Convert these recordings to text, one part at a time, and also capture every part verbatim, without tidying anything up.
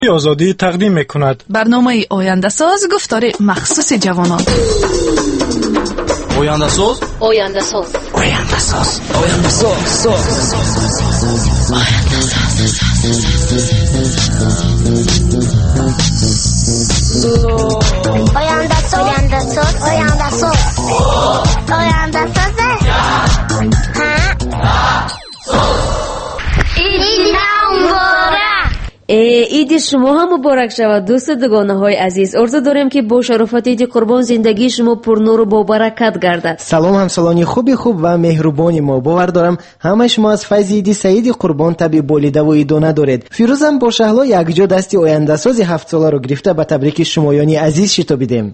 آزادی تقدیم میکند. برنامه آینده ساز گفتار مخصوص جوانان. آینده ساز آینده ساز آینده ساز آینده ساز آینده ساز آینده ساز آینده ساز آینده ساز عید شما هم مبارک شود دوست دوگانه های عزیز. آرزو داریم که با شرافت عید قربان زندگی شما پر نور و با برکت گردد. سلام همسالانی خوبی خوب و مهربانی ما. باور دارم همه شما از فیض عید سعید قربان تبی بولیده و عیدانه دارید. فیروزم با شهلا یکجا دستی آینده ساز هفت ساله رو گرفته به تبریک شمایانی عزیز شتابیدیم.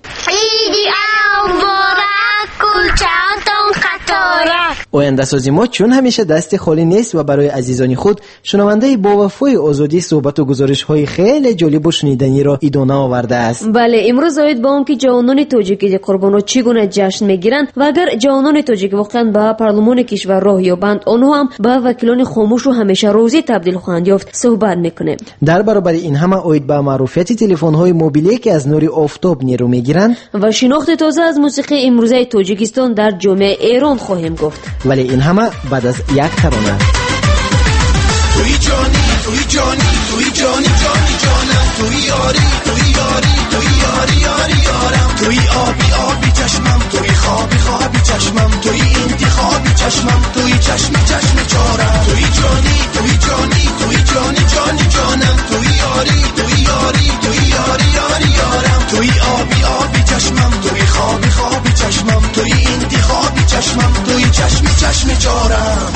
آینده سازی ما چون همیشه دست خالی نیست و برای عزیزانی خود شنونده با وفای آزادی صحبت و گزارش های خیلی جالب و شنیدنی را ایدانه آورده است. بله، امروز آید با آنکه جوانان تاجیک قربانو چگونه جشن میگیرند و اگر جوانان تاجیک واقعا به پارلمان کشور راه یابند آنها هم به وکیلان خاموش و همیشه روزی تبدیل خواهند یافت صحبت میکنیم. در برابر این همه آید به معروفیت تلفن های موبیلی که از نور آفتاب نیرو میگیرند و شناخت تازه از موسیقی امروزه تاجیکستان در جامعه ایران خواهیم گفت. ولی این همه بعد از یک ترانه. توی جانی توی جانی توی جانی جانی جانم توی یاری توی یاری توی یاری یاری یارم توی آبی آبی چشمم توی خوابی خوابی چشمم توی انتخابی چشمم توی چشمی چشمی چارم توی جانی توی جانی توی جانی جانی جانم توی یاری توی یاری توی یاری یاری یارم توی آبی آبی چشمم توی خوابی خوابی چشمم توی انتخابی چشمم توی چشمی چشمی چارم.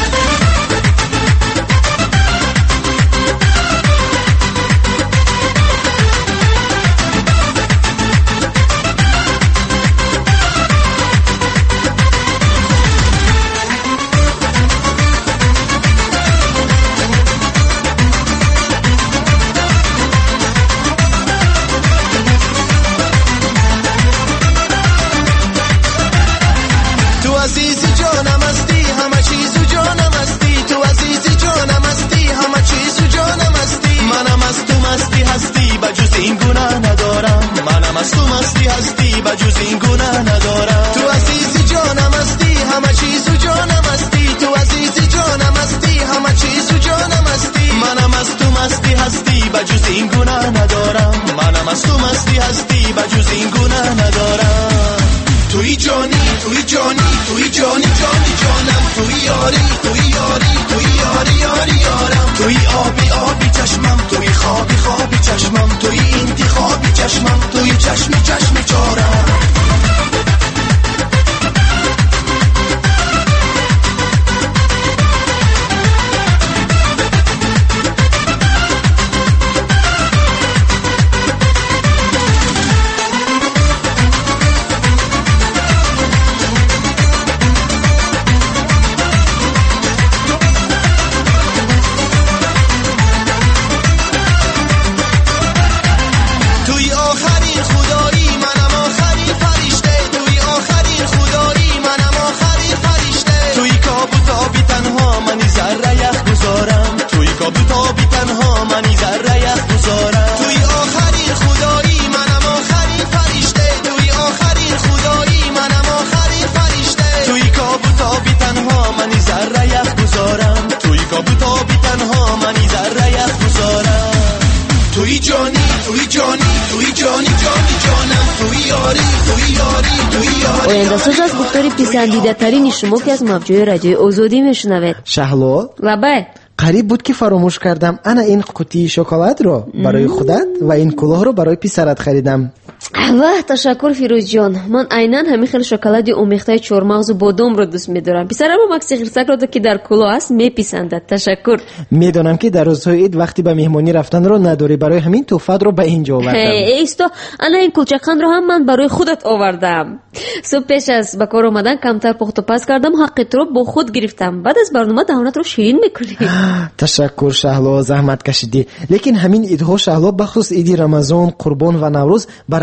آینده ساز از گفتار پسندیده ترین شما که از موجای رادیوی آزادی میشنوید. شهلا لبه قریب بود که فراموش کردم انا این قوطی شکلات رو برای خودت و این کلاه رو برای پسرت خریدم. واه تشکر فیروز جان. من عیناً همین خیلی شکلات اومیخته چهارمغز و بادام رو دوست می‌دارم. پسرم مکسی خرسک رو که در کلاه است میپسندد. تشکر. میدونم که در روزهای عید وقتی به مهمانی رفتن رو نداری، برای همین تحفه رو به اینجا آوردم. ایستا انا این کوچکان رو هم من برای خودت آوردم. صبح پیش از به کار اومدن کمتر پخت و پز کردم، حقت رو با خود گرفتم. بعد از برنامه دهانت رو شیرین میکنی. تشکر شهلا، زحمت کشیدی. لیکن همین عیدها شهلا بخصوص عید رمضان، قربان و نوروز برکت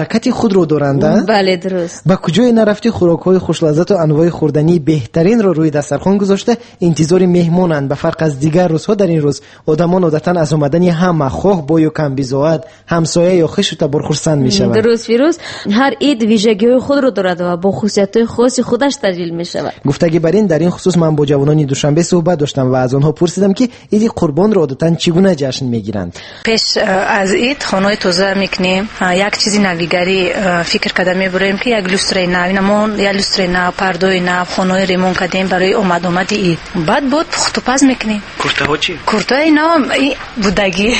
حرکت خود رو دارند. بله درست. با کجای نرفتی خوراک‌های خوش‌لذت و انواع خوردنی بهترین رو روی دسترخوان گذاشته انتظار مهمانند. به فرق از دیگر روزها در این روز آدمان عادتاً از اومدن همه خواه با یا کم بی‌زاوت همسایه یا خویش تبر خرسند میشوند. درست فیروز. هر عید ویژگی‌های خود رو دارد و با خصوصیت‌های خاص خودش تجلیل می‌شود. گفتگی بر این در این خصوص من با جوانان دوشنبه صحبت داشتم و از آنها پرسیدم که عید قربان را عادتاً چگونه جشن می‌گیرند. پیش از عید خانه تازه می‌کنیم. یک چیزی نویگری فکر کرده می‌بریم که یک لوستر نو نمون یا لوستر نو پرده نو خانه ریمون کردیم برای اومد اومد عید. بعد بود پخت و پز می‌کنیم. کورته ها چی؟ کورته اینا بودگی.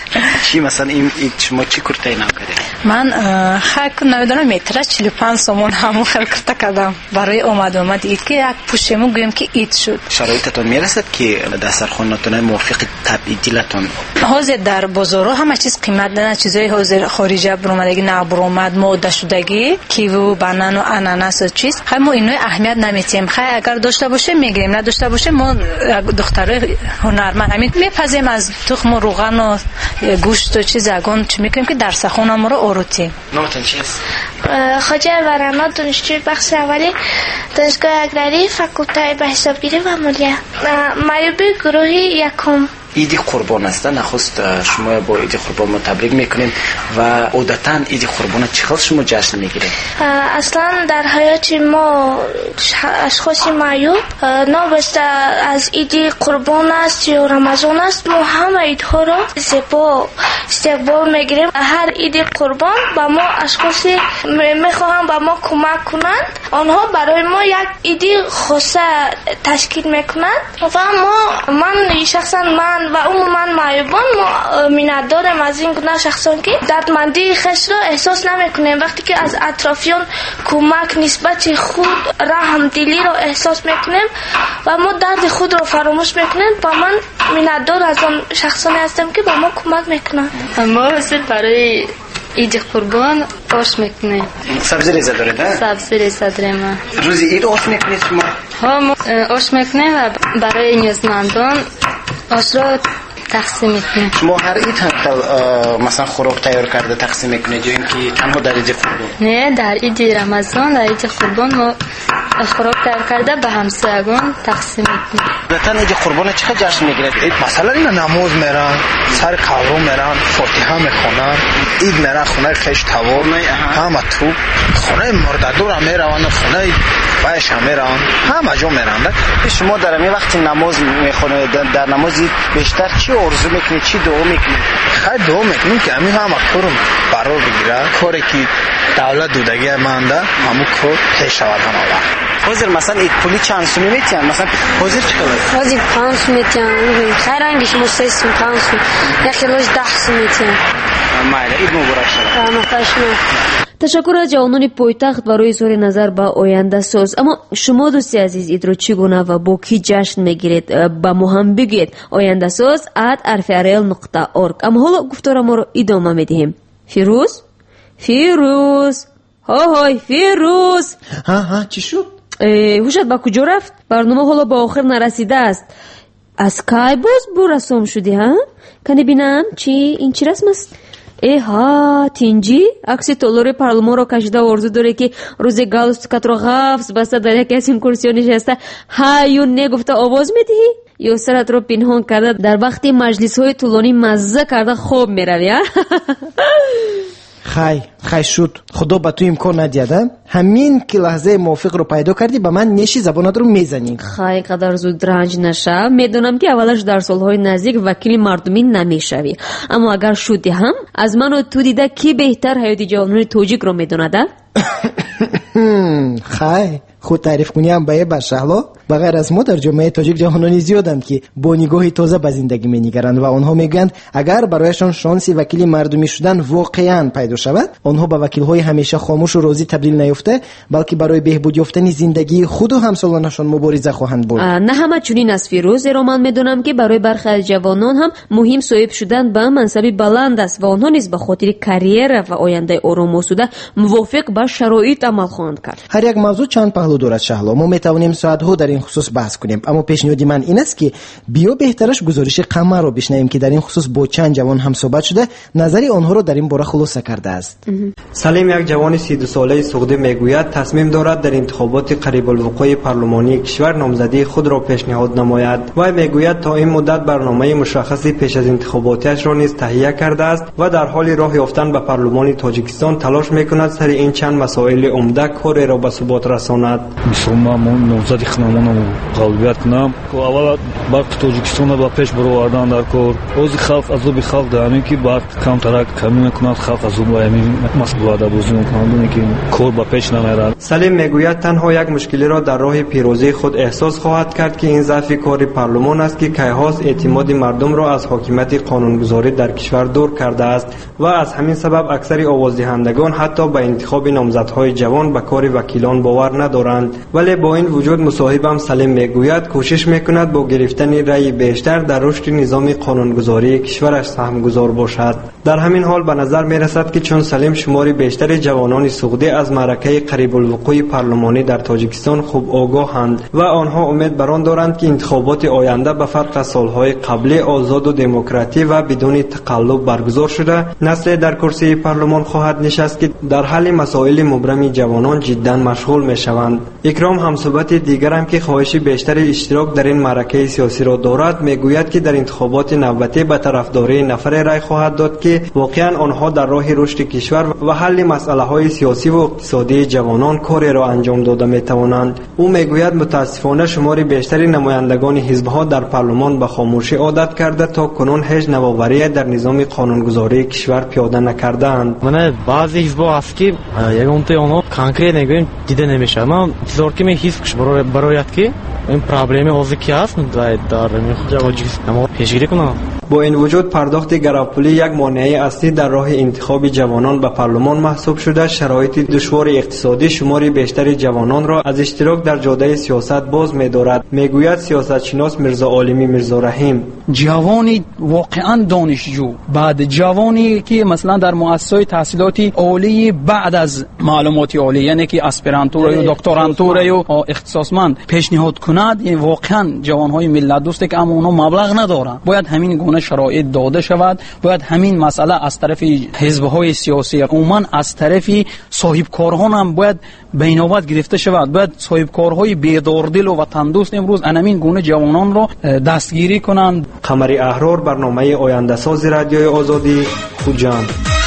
چی مثلا این شما چی کورته اینا کردید؟ من خاک نمیدونم متر چهل و پنج سومون همون خیلی کورته کردم برای اومد اومد عید که یک پوشمون گویم که عید شد. شرایطتون میرسد که دسترخوانتون موافق تبدیلتون؟ حاضر در بازارها همه چیز قیمت دارن، چیزای حاضر خارجی برآمدگی نه برآمد ماده شدگی کیوی بنان و اناناس و چیز همه اینو اهمیت نمیتیم. خیر اگر داشته باشه میگیریم، نداشته باشه ما دخترای هنرمند همین میپزیم از تخم روغن و گوشت و چیز اگون چی میکنیم که در سخون ما رو آروتی. نامتون چیست؟ خواجه ورنا دانشجوی بخش اولی دانشگاه اگراری فاکولته به حسابگیری و مالیه. معیوبی گروهی یکم. عید قربان است، نخست شما با عید قربان ما تبریک میکنیم و عادتاً عید قربان چقدر شما جشن میگیرید؟ اصلا در حیات ما اشخاص معیوب نابسته از عید قربان است یا رمضان است ما همه عیدها را زیبا استقبال میگیریم. هر عید قربان با ما اشخاص میخواهم با ما کمک کنند، آنها برای ما یک عید خاصه تشکیل میکنند و ما من شخصا من و عموما معیوبان ما مینداریم از این گونه شخصان که دردمندی خش را احساس نمیکنیم. وقتی که از اطرافیان کمک نسبت خود رحم دلی را احساس میکنیم و ما درد خود را فراموش میکنیم و من میندار از آن شخصانی هستم که با ما کمک میکنند. ما واسه برای عید قربان آش میکنیم. سبزی ریزه داره ده؟ سبزی ریزه داریم. روزی عید آش میکنید شما؟ ها ما آش میکنیم و برای نیازمندان آش را تقسیم میکنیم. شما هر عید هم مثلا خوراک تیار کرده تقسیم میکنید یا اینکه تنها در عید قربان؟ نه در عید رمضان در عید قربان ما خوراک تیار کرده به همسایگان تقسیم میکنیم. عادتاً عید قربان چقدر جشن میگیرید؟ مثلا اینا نماز میرن، سر قبرو میرن، فاتحه میخونن، عید میرن خونه خیش توار همه تو خونه مرددور هم میرن، خونه بایش هم میرن، همه جا میرن. شما در همین وقتی نماز میخونید در نماز بیشتر چی آرزو میکنید، چی دعا میکنید؟ خیلی دعا میکنیم که همین همه کارم قرار بگیره، کاری که دولت دودگی مانده همون کار پیش شود همه. حاضر مثلا عید پولی چند سومی میتین؟ مثلا حاضر چقدر؟ حاضر پنج سوم میتین. خیر انگیش ما سه سوم پنج سوم یک کیلوش ده سوم میتین. مایل عید مبارک شد. مفاشم. تشکر از جوانان پایتخت برای اظهار نظر به آینده ساز. اما شما دوستی عزیز عید رو چگونه و با کی جشن میگیرید؟ با ما هم بگید. آینده ساز ات ارفیارل نقطه اورگ. اما حالا گفتار ما رو ادامه میدیم. فیروز؟ فیروز؟ های های فیروز؟ ها ها چی شد؟ هوشت با کجا رفت؟ برنامه حالا با آخر نرسیده است. از کی باز بو رسم شدی ها؟ کنی بینم چی این چی رسم است؟ ها تینجی عکس تولور پارلمان رو کشیده و ارزو داره که روز گالستوکت رو غفص بسته در یکی از این کرسیون نشسته هایون نگفته آواز میدهی یا سرت رو پنهان کرده در وقتی مجلس های طولانی مزه کرده خوب میروی. خی خی شد خدا به تو امکان ندیده همین که لحظه موافق رو پیدا کردی به من نیشی زبانت رو میزنی. خی قدر زود رنج نشه. میدونم که اولش در سالهای نزدیک وکیل مردمی نمیشوی، اما اگر شدی هم از من و تو دیده کی بهتر حیاتی جوانان توجیک رو میدونده؟ خی خود تعریف کنی هم به برشهلا بغیر از ما در جامعه تاجیک جوانانی زیادند که با نگاهی تازه به زندگی می‌نگرند و آنها میگویند اگر برایشان شانس وکیل مردمی شدن واقعاً پیدا شود آنها به وکیل‌های همیشه خاموش و راضی تبدیل نیافته بلکه برای بهبود یافتن زندگی خود و همسالانشان مبارزه خواهند بود. نه همه چنین است فیروز، زیرا من میدونم که برای برخی از جوانان هم مهم صاحب شدن به منصبی بلند است و آنها نیز به خاطر کریر و آینده آرام و آسوده موافق به شرایط عمل خواهند کرد. هر یک موضوع چند پهلو دارد شهلا. ما میتوانیم ساعت‌ها در این خصوص بحث کنیم. اما پیشنهاد من این است که بیا بهترش گزارش قمر رو بشنویم که در این خصوص با چند جوان هم صحبت شده، نظری آنها رو در این باره خلاصه کرده است. سلیم، یک جوان سی و دو ساله سعودی میگوید تصمیم دارد در انتخابات قریب الوقوع پارلمانی کشور نامزدی خود را پیشنهاد نماید. و میگوید تا این مدت برنامه مشخصی پیش از انتخاباتش را نیز تهیه کرده است و در حال راه یافتن به پارلمان تاجیکستان تلاش میکند سر این چند مسائل عمده کاری را به ثبات رساند. مسلمان نامزدی خودمان قابلیت کنم که اول با تاجیکستان را پیش بردن در کار از خلق از به خلق داریم که بعد کم ترک کمی میکند خلق از به همین مسئله در بازی میکنند که کار با پیش نمیرد. سلیم میگوید تنها یک مشکلی را در راه پیروزی خود احساس خواهد کرد که این ضعف کار پارلمان است که کیهاس اعتماد مردم را از حاکمیت قانونگذاری در کشور دور کرده است و از همین سبب اکثر آوازدهندگان حتی به انتخاب نامزدهای جوان به کار وکیلان باور ندارند. ولی با این وجود مصاحبم سلیم میگوید کوشش میکند با گرفتن رأی بیشتر در رشد نظام قانونگذاری کشورش سهمگذار باشد. در همین حال به نظر میرسد که چون سلیم شمار بیشتر جوانان سعودی از معرکه قریب الوقوع پارلمانی در تاجیکستان خوب آگاهند و آنها امید بر آن دارند که انتخابات آینده به فرق از سالهای قبلی آزاد و دموکراتی و بدون تقلب برگزار شده نسلی در کرسی پارلمان خواهد نشست که در حل مسائل مبرم جوانان جدا مشغول میشوند. اکرام همصحبت دیگر هم که خواهش بیشتر اشتراک در این معرکه سیاسی را دارد میگوید که در انتخابات نوبتی به طرفداری نفر رای خواهد داد که واقعا آنها در راه رشد کشور و حل مسئله های سیاسی و اقتصادی جوانان کاری را انجام داده می توانند. او میگوید متاسفانه شمار بیشتری نمایندگان حزب‌ها در پارلمان به خاموشی عادت کرده تا کنون هیچ نوآوری در نظام قانونگذاری کشور پیاده نکردند. من بعضی حزب‌ها هست که یگانته آنها کانکریت نگویم دیده نمیشه. من انتظار که می حزب برایت که این پرابلم حاضر کی است در اما پیشگیری کنم. با این وجود پرداخت گراپولی یک مانع اصلی در راه انتخاب جوانان به پارلمان محسوب شده، شرایط دشوار اقتصادی شماری بیشتر جوانان را از اشتراک در جاده سیاست باز می‌دارد. میگوید سیاستشناس میرزا عالمی میرزا رحیم. جوانی واقعا دانشجو بعد جوانی که مثلا در مؤسسه تحصیلاتی عالی بعد از معلوماتی عالی یعنی که اسپرانتور یا دکترانتور یا اختصاصمند پیشنهاد کند، این واقعا جوانهای ملت دوسته که اما اونها مبلغ ندارن. باید همین گونه شرایط داده شود. باید همین مسئله از طرف حزب‌های سیاسی عموما از طرف صاحب کارها هم باید بینابت گرفته شود. باید صاحب کارهای بیداردل و وطن دوست امروز همین گونه جوانان را دستگیری کنند. قمری احرار، برنامه آینده ساز رادیوی آزادی، خوجان.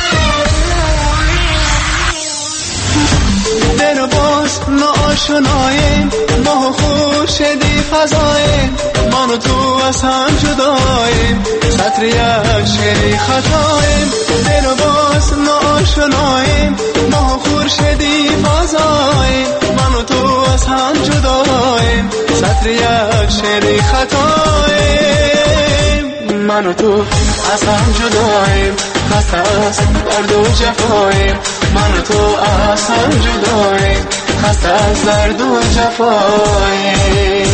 دل باز ناشناییم، ما خورشیدی فضاییم، من و تو از هم جداییم، سطر یک شعری خطاییم. دل باز ناشناییم، ما خورشیدی فضاییم، من و تو از هم جداییم، سطر یک شعری خطاییم. من و تو از هم جداییم، خسته از درد و جفاییم، من و تو از هم جداییم، خسته از درد و جفاییم.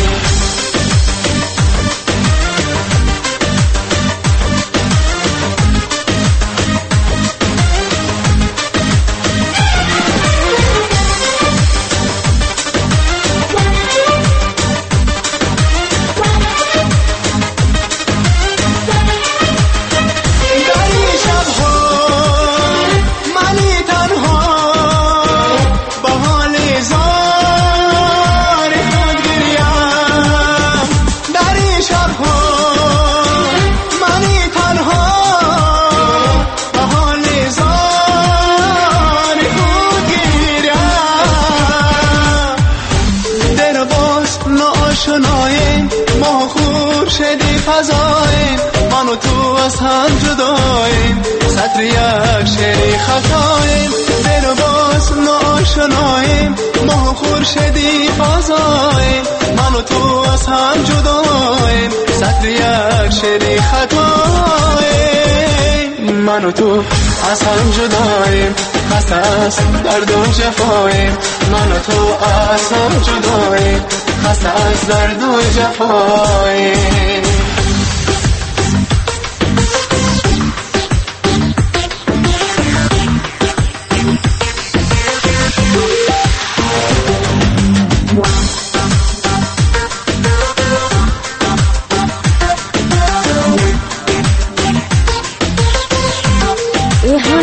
من و تو از هم جداییم، سطر یک شعری خطاییم. دل باز ناشناییم، ما خورشیدی فضاییم، من و تو از هم جداییم، سطر یک شعری خطاییم. من و تو از هم جداییم، خسته از درد و جفاییم، من و تو از هم جداییم، خسته از درد و جفاییم.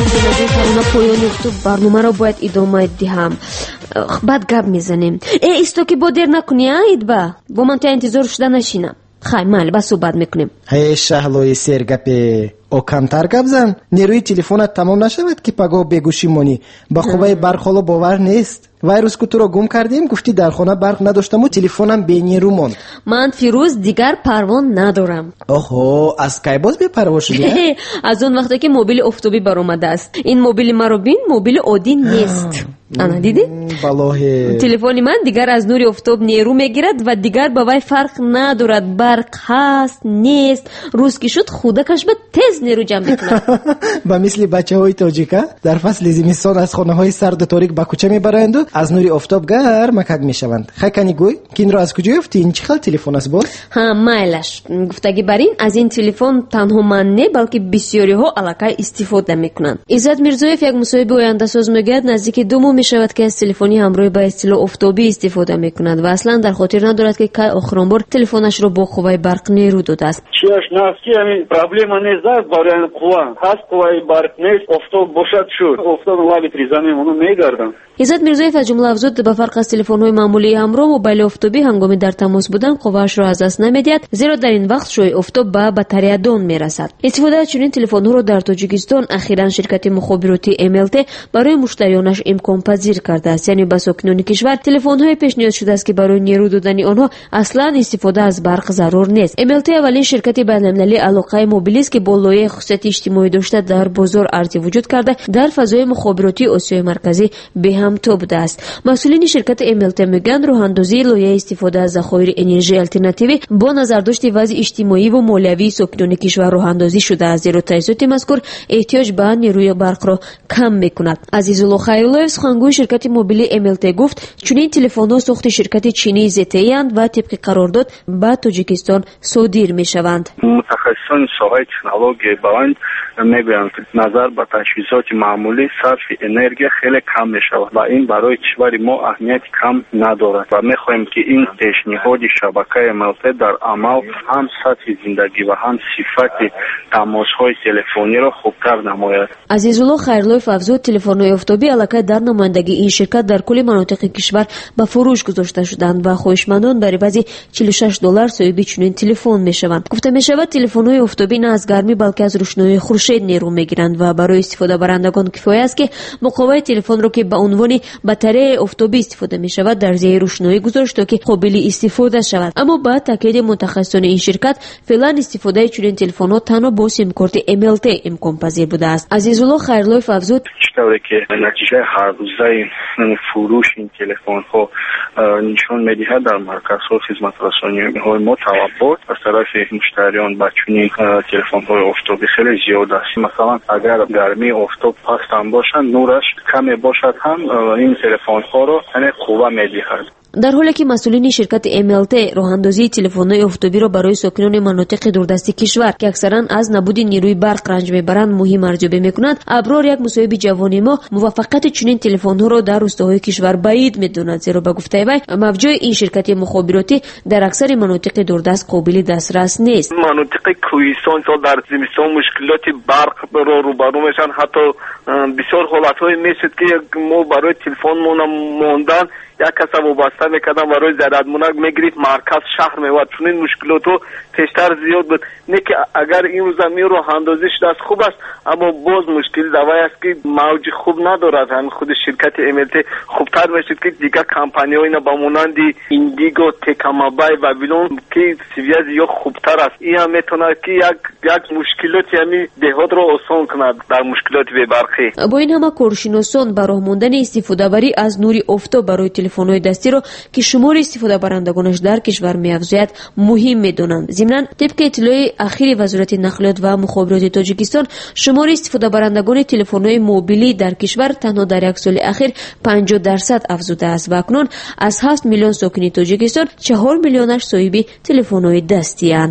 биназир калона поён ёфту барномаро бояд идома диҳам. баъд гап мезанем. э исто ки бо дер накунӣ а идба бо ман та интизор шуда нашинам. хай майли ба суҳбат мекунем. ҳе шаҳлои сергапе о камтар гап зан. нерӯи телефонат тамом нашавад ки пагоҳ бегӯшӣ монӣ. ба хубаи барқ ҳоло бовар нест. вай рӯз ку туро гум кардем гуфтӣ дар хона барқ надоштаму телефонам бенерӯ монд. ман фирӯз дигар парвон надорам. оҳо аз кай боз бепарво шудӣ? аз он вақте ки мобили офтобӣ баромадааст. ин мобили маро бин мобили оддӣ нест. ана дидӣ? балоҳе. телефони ман дигар аз нури офтоб нерӯ мегирад ва дигар ба вай фарқ надорад барқ ҳаст нест. рӯз ки шуд худакаш ба тез нерӯ ҷамъ мекунад. ба мисли бачаҳои тоҷика дар фасли зимистон аз хонаҳои сарду торик ба кӯча мебараянду аз нури офтоб гармакак мешаванд. хай кани гӯй ки инро аз куҷо ёфтӣ? ин чӣ хел телефон аст боз? ҳа майлаш. гуфтагӣ бар ин аз ин телефон танҳо ман не балки бисёриҳо аллакай истифода мекунанд. иззат мирзоев як мусоҳиби ояндасоз мегӯяд наздики ду моҳ мешавад ки аз телефони ҳамроҳи ба истилоҳ офтобӣ истифода мекунад ва аслан дар хотир надорад ки кай охирон бор телефонашро бо қувваи барқ нерӯ додааст. чиаш нафти ҳамин проблема нест дар барои қувва ҳаст қувваи барқ нест офтоб бошад шуд офтоб лаби тризамин оно мегардам. иззат мирзоев аз ҷумла афзуд ба фарқ аз телефонҳои маъмулии ҳамроҳ мобайли офтобӣ ҳангоми дар тамос будан қувваашро аз даст намедиҳад, зеро дар ин вақт шӯи офтоб ба батареядон мерасад. истифода аз чунин телефонҳоро дар тоҷикистон ахиран ширкати мухобироти эм эл ти барои муштариёнаш имконпазир кардааст. яъне ба сокинони кишвар телефонҳое пешниҳод шудааст ки барои нерӯ додани онҳо аслан истифода аз барқ зарур нест. эм эл ти аввалин ширкати байналмилалии алоқаи мобилист ки бо лоиҳаи хусусияти иҷтимоӣ дошта дар бозор арзӣ вуҷуд карда дар фазои мухобироти осиёи марказӣ беҳамто будааст. масъулини ширкати эм эл ти мегӯянд роҳандозии лоиҳаи истифода аз захоири энержияи алтернативӣ бо назардошти вазъи иҷтимоиву молиявии сокинони кишвар роҳандозӣ шудааст, зеро таъсиссоти мазкур эҳтиёҷ ба нерӯи барқро кам мекунад. азизулло хайруллоев сухангӯи ширкати мобилии эм эл ти гуфт чунин телефонҳо сохти ширкати чинии зетеянд ва тибқи қарордод ба тоҷикистон содир мешаванд. мутахассисони соҳаи технология баванд мегӯянд назар ба ташвисоти маъмулӣ сарфи энергия хеле кам мешавад ва ин барои кишвари мо аҳамияти кам надорад ва мехоҳем ки ин пешниҳоди шабакаи эм эл ти дар амал ҳам сатҳи зиндагӣ ва ҳам сифати тамосҳои телефониро хубтар намояд. азизулло хайруллоев афзуд телефонҳои офтобӣ аллакай дар номояндагии ин ширкат дар кулли манотиқи кишвар ба фурӯш гузошта шуданд ва хоҳишмандон бар ивази чилу шаш доллар соҳиби чунин телефон мешаванд. гуфта мешавад телефонҳои офтобӣ на аз гармӣ балки аз рӯшноии хуршед нерӯ мегиранд ва барои истифодабарандагон кифоя аст ки муқоваи телефонро ки ба унвони батареяи офтобӣ истифода мешавад дар зияи рӯшноӣ гузошт то ки қобили истифода шавад. аммо ба таъкиди мутахассисони ин ширкат феълан истифодаи чунин телефонҳо танҳо бо симкорти эм эл ти имконпазир будааст. азизулло хайруллоев афзуд чӣ тавре ки натиҷаи ҳаррӯзаи фурӯши ин телефонҳо нишон медиҳад дар марказҳо хизматрасониҳои мо талабот аз тарафи муштариён ба чунин телефонҳои офтобӣ хеле зиёд аст. масалан агар гармии офтоб паст ҳам бошад нураш каме бошад ҳам ин телефонҳоро яъне қувва медиҳад. дар ҳоле ки масъулини ширкати эм эл ти роҳандозии телефонҳои офтобиро барои сокинони манотиқи дурдасти кишвар ки аксаран аз набуди нерӯи барқ ранҷ мебаранд муҳим арзёбӣ мекунанд, аброр як мусоҳиби ҷавони мо муваффақияти чунин телефонҳоро дар рӯстаҳои кишвар баид медонад, зеро ба гуфтаи вай мавҷои ин ширкати мухобироти дар аксари манотиқи дурдаст қобили дастрас нест. манотиқи кӯҳистон дар зимистон мушкилоти барқро рӯбарӯ мешаванд. ҳатто бисёр ҳолатҳое мешуд ки мо барои телефон мондан як каса вобаста мекардам барои зариятмонак мегирифт марказ шаҳр мевад. чунин мушкилотҳо пештар зиёд буд. не ки агар ин замин роҳандозӣ шудааст хуб аст, аммо боз мушкили давай аст ки мавҷи хуб надорад. ҳамин худи ширкати эм эл ти хубтар мешуд ки дигар компанияҳои ба монанди индиго, текамобай ва вилон ки связи ё хубтар аст. ин ҳам метавонад ки як як мушкилоти ҳамин деҳотро осон кунад дар мушкилоти бебарқӣ. бо ин ҳама коршиносон ба роҳ мондани истифодабарӣ аз нури офтоб барои телефонҳои дастиро ки шумори истифодабарандагонаш дар кишвар меафзояд муҳим медонанд. зимнан тибқи иттилои ахири вазорати нақлиёт ва мухобироти тоҷикистон шумори истифодабарандагони телефонҳои мобилӣ дар кишвар танҳо дар як соли ахир панҷоҳ дарсад афзудааст ва акнун аз ҳафт миллион сокини тоҷикистон чаҳор миллионаш соҳиби телефонҳои дастианд.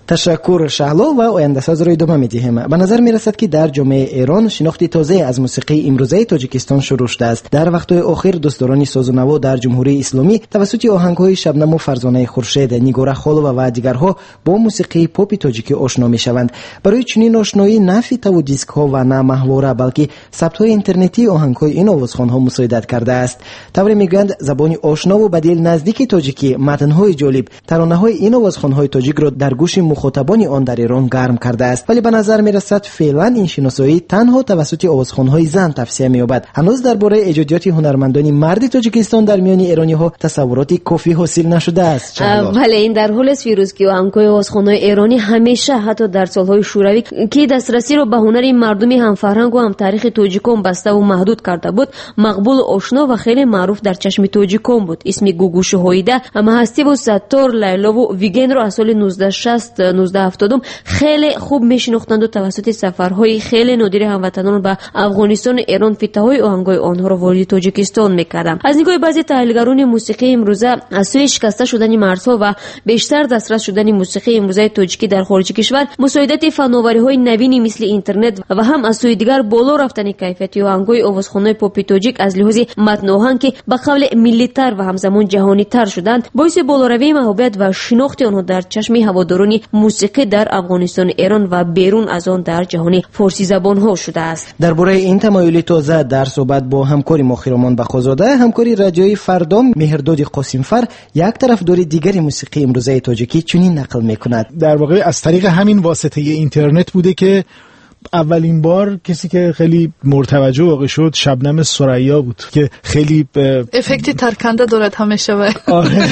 تشکر شهلا و آینده‌ساز رو ادامه می‌دهیم. به نظر می‌رسد که در جامعه ایران شناخت تازه از موسیقی امروزی تاجیکستان شروع شده است. در وقت‌های اخیر دوستداران ساز و نوا در جمهوری اسلامی توسط آهنگ‌های شبنم و فرزانه خورشید، نیگوره خالو و دیگرها با موسیقی پاپ تاجیکی آشنا می‌شوند. برای چنین آشنایی نه فیتا و دیسک‌ها و نه محوره بلکه ثبت‌های اینترنتی آهنگ‌های این آوازخوان‌ها مساعدت کرده است. طوری می‌گویند زبان آشنا و بدیل نزدیک تاجیکی متن‌های جالب ترانه‌های این آوازخوان‌های تاجیک را در گوش مخاطبان آن در ایران گرم کرده است، ولی به نظر می‌رسد فعلا این شناسایی تنها توسط آوازخوان‌های زن توسعه می‌یابد. هنوز درباره ایجادیات هنرمندان مرد تاجیکستان در میان ایرانی‌ها تصورات کافی حاصل نشده است. بله، این در حال است فیروز که آهنگ‌های آوازخوان‌های ایرانی همیشه حتی در سال‌های شوروی که دسترسی را به هنر مردمی هم فرهنگ و هم تاریخ تاجیکان بسته و محدود کرده بود، مقبول، آشنا و خیلی معروف در چشم تاجیکان بود. اسم گوگوش هویده، مهستی و ستار، لیلا و ویگن را از سال نوزده شصت نوزده هفتاد خیلی خوب میشناختند و توسط سفرهای خیلی نادر هموطنان به افغانستان ایران فتاهای آهنگای آنها را وارد تاجیکستان میکردند. از نگاه بعضی تحلیلگران موسیقی امروزه از سوی شکسته شدن مرزها و بیشتر دسترس شدن موسیقی امروزه تاجیکی در خارج کشور، مساعدت فناوری‌های نوینی مثل اینترنت و هم از سوی دیگر بالا رفتن کیفیت آهنگای آوازخوان‌های پاپ تاجیک از لحاظ متن آهنگ که به قول ملی‌تر و همزمان جهانی‌تر شدند، باعث بالاروی محبوبیت و شناخت آنها در چشم هواداران موسیقی در افغانستان، ایران و بیرون از آن در جهان فارسی زبان ها شده است. درباره این تمایل تازه در صحبت با همکاری مخیرمان بخوزاده، همکاری رادیوی فردا مهرداد قاسمفر، یک طرفدار دیگری موسیقی امروزی تاجیکی چنین نقل میکند. در واقع از طریق همین واسطه اینترنت بوده که اولین بار کسی که خیلی مرتوجه واقع شد شبنم ثریا بود که خیلی ب... افکتی ترکنده دارد همیشه. آره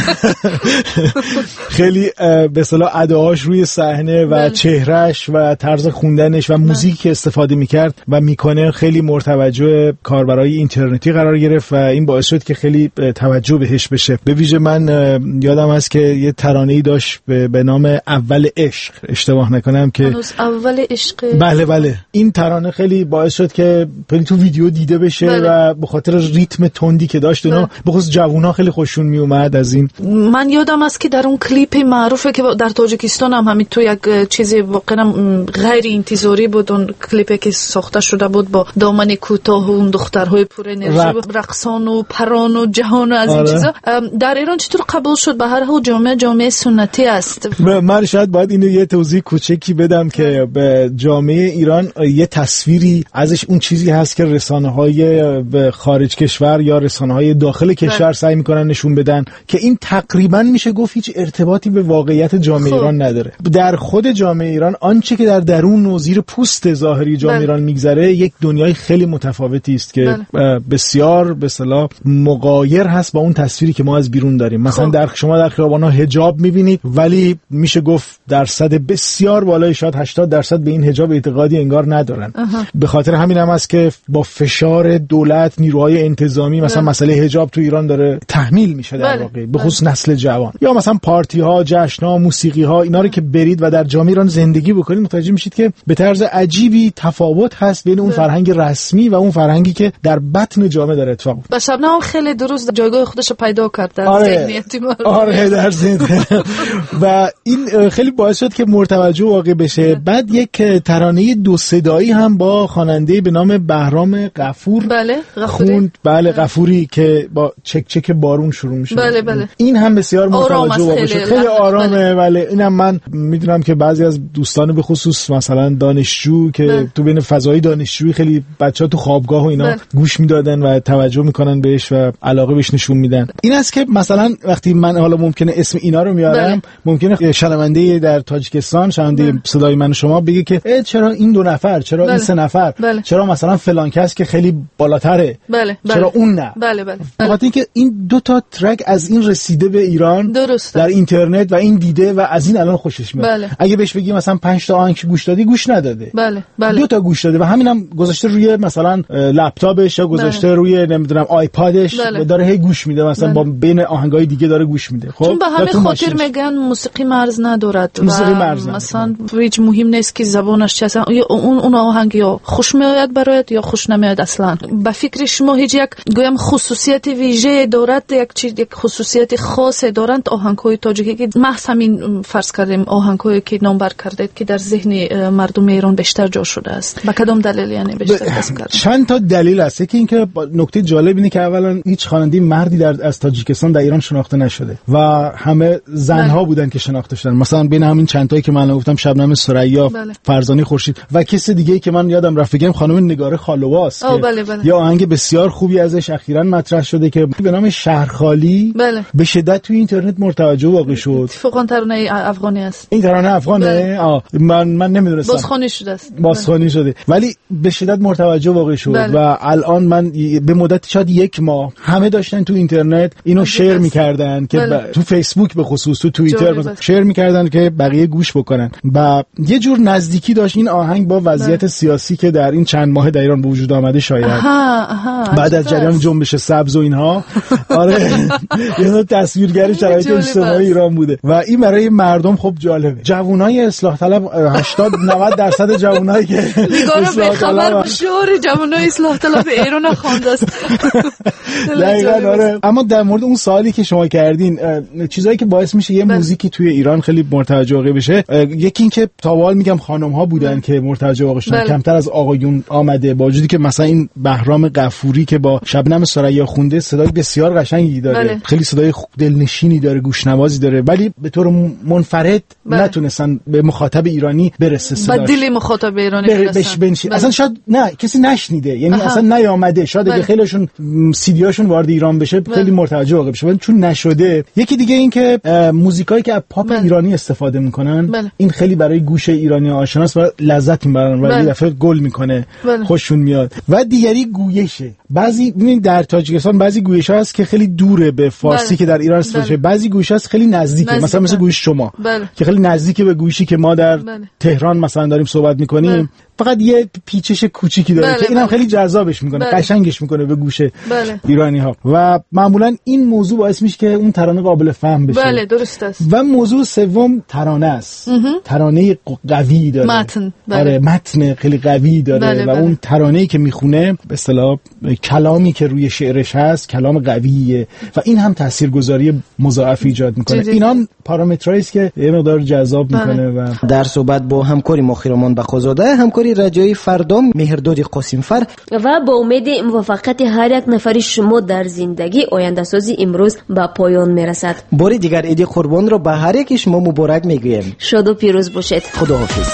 خیلی به اصطلاح اداهاش روی صحنه و بل. چهرهش و طرز خوندنش و موزیکی که استفاده میکرد و میکنه خیلی مرتوجه کاربرای اینترنتی قرار گرفت و این باعث شد که خیلی توجه بهش بشه. به ویژه من یادم هست که یه ترانه‌ای داشت به نام اول عشق، اشتباه نکنم، که اول عشق. بله بله این ترانه خیلی باعث شد که تو ویدیو دیده بشه بله. و به خاطر ریتم تندی که داشت اینا به خصوص جوونا خیلی خوششون می اومد از این. من یادم است که در اون کلیپ معروفه که در تاجیکستان هم همین تو یک چیزی واقعا غیر انتظاری بود، اون کلیپی که ساخته شده بود با دامن کوتاه و اون دخترهای پر انرژی و رقصان و پران و جهان و از آره. این چیزا در ایران چطور قبول شد؟ به هر حال جامعه جامعه سنتی است. من شاید باید اینو یه توضیح کوچکی بدم که به جامعه ایران یه تصویری ازش اون چیزی هست که رسانه‌های خارج کشور یا رسانه‌های داخل کشور بله. سعی می‌کنن نشون بدن که این تقریباً میشه گفت هیچ ارتباطی به واقعیت جامعه خوب. ایران نداره. در خود جامعه ایران آنچه که در درون و زیر پوست ظاهری جامعه بله. ایران میگذره یک دنیای خیلی متفاوتی است که بله. بسیار به اصطلاح مغایر هست با اون تصویری که ما از بیرون داریم. مثلا خوب. در شما در خیابان‌ها حجاب می‌بینید ولی میشه گفت درصد بسیار بالای شاید هشتاد درصد به این حجاب اعتقادی انگار ندارن. اها. به خاطر همین هم است که با فشار دولت، نیروهای انتظامی مثلا بله. مسئله حجاب تو ایران داره تحمیل میشه در بله. واقع به خصوص نسل جوان. یا مثلا پارتی ها، جشن ها، موسیقی ها، اینا رو که برید و در جامعه ایران زندگی بکنید متوجه میشید که به طرز عجیبی تفاوت هست بین اون بله. فرهنگ رسمی و اون فرهنگی که در بطن جامعه داره اتفاق میفته. شبنم خیلی درست جایگاه خودش رو پیدا کرد در آره. ذهنیت ما. آره در ذهن. و این خیلی باعث شد که مرتوجه واقع بشه. بعد یک ترانه دو صدایی هم با خواننده به نام بهرام غفور بله غفوری خوند بله غفوری که با چک چک بارون شروع میشه. بله بله این هم بسیار مرتوجه واقع شد. خیلی آرامه. بله اینم من میدونم که بعضی از دوستان به خصوص مثلا دانشجو که بله. تو بین فضای دانشجویی خیلی بچه‌ها تو خوابگاه و اینا بله. گوش میدادن و توجه میکنن بهش و علاقه بهش نشون میدن. این است که مثلا وقتی من حالا ممکنه اسم اینا رو میارم بله. ممکنه شنونده در تاجیکستان شنونده بله. صدای من و شما بگه که چرا این دو نفر، چرا بله. این سه نفر، بله. چرا مثلا فلان کس که خیلی بالاتره بله. چرا بله. اون نه. بله بله. بخاطر اینکه این دو تا ترک از این رسیده به ایران درسته. در اینترنت و این دیده و از این الان خوشش میاد. بله. اگه بهش بگی مثلا پنج تا آهنگ گوش دادی گوش نداده. بله بله. دو تا گوش داده و همینم گذاشته روی مثلا لپتاپش یا گذاشته بله. روی نمیدونم آیپادش بله. و داره هی گوش میده مثلا بله. با بین آهنگای دیگه داره گوش میده. خب چون به همین خاطر میگن موسیقی مرز ندارد. موسیقی مرز مثلا هیچ مهم نیست که زبانش چه اون اون آهنگ یا خوش میآید برایت یا خوش نمیآید اصلا. به فکر شما هیچ یک گویم خصوصیت ویژه دارد، یک چیز یک خصوصیت خاص دارند آهنگ‌های تاجیکی که محض همین فرض کردیم آهنگ‌هایی که نام بر کردید که در ذهن مردم ایران بیشتر جا شده است؟ به کدام دلیل یعنی بیشتر کسب کرد؟ چند تا دلیل هست. یکی اینکه نکته جالب اینه که اولا هیچ خواننده مردی در از تاجیکستان در ایران شناخته نشده و همه زنها بودن که شناخته شدن. مثلا بین همین چند تایی که من گفتم شبنم ثریا، بله. فرزانه خورشید و کسی دیگه ای که من یادم رفت بگم خانم نگار خالواست که بله بله. یه آهنگ بسیار خوبی ازش اخیراً مطرح شده که به نام شهرخالی بله. به شدت توی اینترنت مرتوجه واقع شد. اتفاقاً ترانه افغانی است. این ترانه افغانه؟ بله. آه من من نمیدونستم. بازخوانی شده است. بازخوانی شده ولی به شدت مرتوجه واقع شد. بله. و الان من به مدت شاید یک ماه همه داشتن تو اینترنت اینو شیر می‌کردن که بله. ب... تو فیسبوک به خصوص تو توییتر شیر می‌کردن که بقیه گوش بکنن و یه جور نزدیکی داشت این آهنگ با وضعیت بله. سیاسی که در این چند ماه در ایران به وجود آمده شاید آها آها بعد از جریان جنبش سبز و اینها آره یه تصویرگری شرایط اجتماعی ایران بوده و این برای مردم خب جالبه. جوانای اصلاح طلب هشتاد نود درصد جوانایی که اصلاح طلب شعار جوانای اصلاح طلب ایران خوانده است. دقیقاً آره. اما در مورد اون سوالی که شما کردین چیزایی که باعث میشه یه موزیکی توی ایران خیلی مرتجع واقع بشه، یکی این که تاوال میگم خانم‌ها بودن که مرتجع واقع شدن، کمتر از آقایون آمده، با وجودی که مثلا این بهرام غفوری که با شبنم ثریا خونده صدای بسیار قشنگی داره، بله. خیلی صدای دلنشینی داره، گوشنوازی داره، ولی به طور منفرد بله. نتونستن به مخاطب ایرانی برسه صداش. به دل مخاطب ایرانی برسن. بله. اصلا شاید نه کسی نشنیده، یعنی آها. اصلا نیامده. شاید بله. اگه خیلیشون سی دی هاشون وارد ایران بشه بله. خیلی مرتجع واقع بشه، ولی چون نشده. یکی دیگه این که موزیکایی که از پاپ بله. ایرانی استفاده میکنن بله. این خیلی برای گوش ایرانی آشناست و لذت میبرن و یه دفعه گل میکنه بله. خوششون میاد. و دیگری گویشه. بعضی ببینید در تاجیکستان بعضی گویش‌ها هست که خیلی دوره به فارسی بله. که در ایران استفاده میشه، بعضی گویش‌ها هست خیلی نزدیکه، نزدیک مثلا مثل گویش شما بله. که خیلی نزدیکه به گویشی که ما در بله. تهران مثلا داریم صحبت میکنیم بله. فقط یه پیچش کوچیکی داره بله. که اینم خیلی جذابش میکنه، بله. قشنگش میکنه به گوش بله. ایرانی‌ها و معمولا این موضوع باعث میشه که اون ترانه قابل فهم بشه. بله درست است. و موضوع سوم ترانه است. ترانه قوی داره، متن بله. آره متن خیلی قوی داره بله. و بله. اون ترانه‌ای که میخونه به اصطلاح کلامی که روی شعرش هست کلام قویه و این هم تاثیرگذاری مضاعف ایجاد میکنه. اینا پارامترایی است که یه مقدار جذاب میکنه. و در صحبت با همکاری مخیرمان بخوزاده، همکاری رجایی فردام، مهرداد قاسمفر و با امید موفقیت هر یک نفر شما در زندگی، آینده سازی امروز به پایان میرسد. بار دیگر عید قربان را به هر یک شما مبارک میگویم. شاد و پیروز باشید. خداحافظ.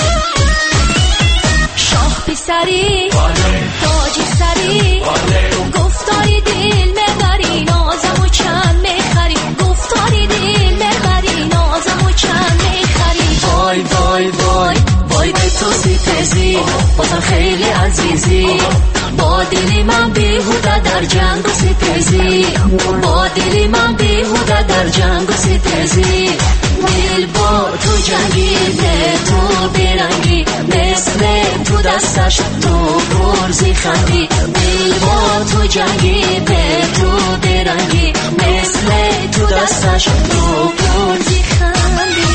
شاه پسری تاج سری گفتاری دل میبری نازم و چند میخری گفتاری دل میبری نازم و چند میخری وای وای وای وای به تو ستیزی بازم خیلی عزیزی با دلی من بیهوده در جنگ و ستیزی با دلی من بیهوده در جنگ و ستیزی دل با تو جنگی به تو بیرنگی مثل تو دستش تو پرزی خندی دل با تو جنگی به تو بیرنگی مثل تو دستش تو پرزی خندی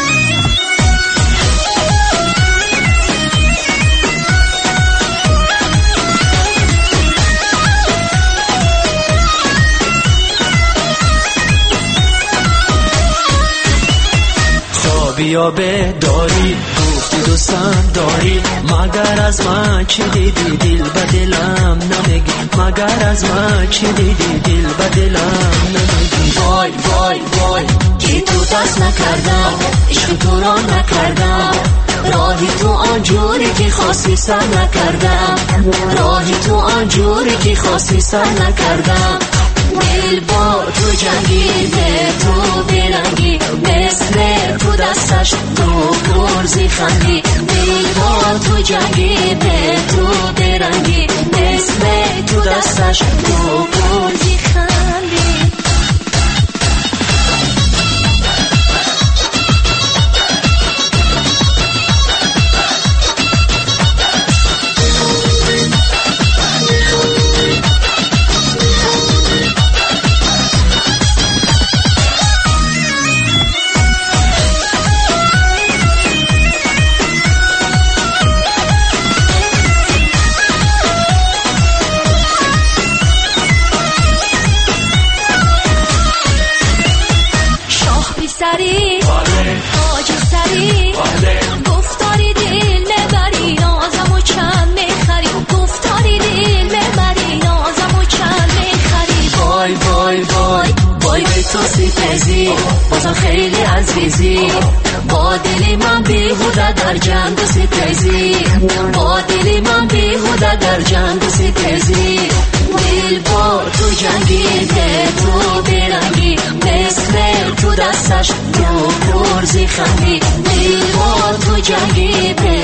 بیا به داری گفتی دوستم داری مگر از من چی دیدی دل به دلم نمیگی مگر از من چی دیدی دل به دلم نمیگی وای وای وای که تو دست نکردم عشق تو را نکردم راهی تو آنجوری که خواستی سر نکردم راهی تو آنجوری که خواستی سر نکردم دل با تو جنگی به تو بیرنگی مثل تو دستش تو پرزی خندی دل با تو جنگی به تو بیرنگی مثل تو دستش تو پرزی خندی تیزی بازم خیلی عزیزی با دلی من بیهوده در جنگ و ستیزی با دلی من بیهوده در جنگ و ستیزی دل با تو جنگیده تو برنگی مثل تو دستش تو پرزی خندی دل با تو جنگیده